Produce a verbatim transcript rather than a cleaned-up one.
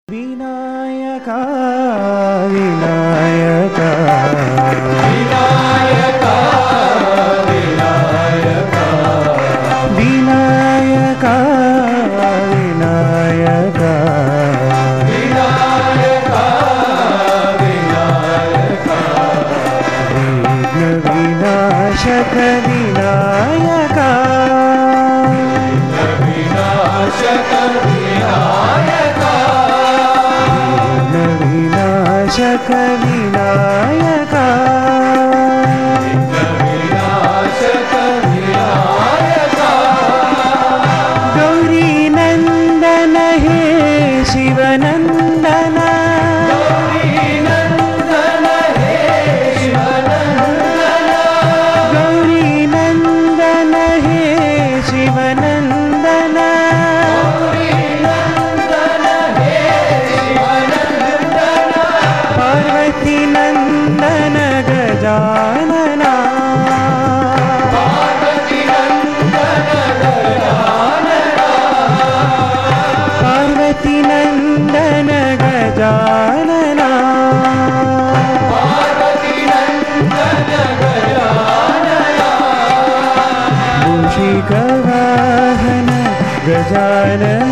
ವಿನಾಯಕ ವಿನಾಯಕ ವಿನಾಯಕ ವಿನಾಯಕ ವಿನಾಯಕ ವಿನಾಯಕ ವಿನಾಯಕ ವಿನಾಯಕ ವಿಘ್ನ ವಿನಾಶಕ ವಿನಾಯಕ ವಿನಾಶಕ ವಿನಾಯಕ ವಿನಾಶಕ ವಿನಾಯಕ ವಿನಾಶಕ ವಿನಾಯಕ ಗೌರಿ ನಂದನ ಹೇ ಶಿವನಂದನ ಗೌರಿ ನಂದನ ಹೇ ಶಿವನಂದನ ಗೌರಿ ನಂದನ ಹೇ ಶಿವನಂದನ ಗೌರಿ ನಂದನ ಹೇ ಶಿವನಂದನ ಪಾರ್ವತಿ ನಂದನ ಗಜಾನನ ಪಾರ್ವತಿ ನಂದನ ಗಜಾನನ ಪಾರ್ವತಿ ನಂದನ ಗಜಾನನ ಪಾರ್ವತಿ ನಂದನ ಗಜಾನನ ಮೂಷಿಕ ವಾಹನ ಗಜಾನನ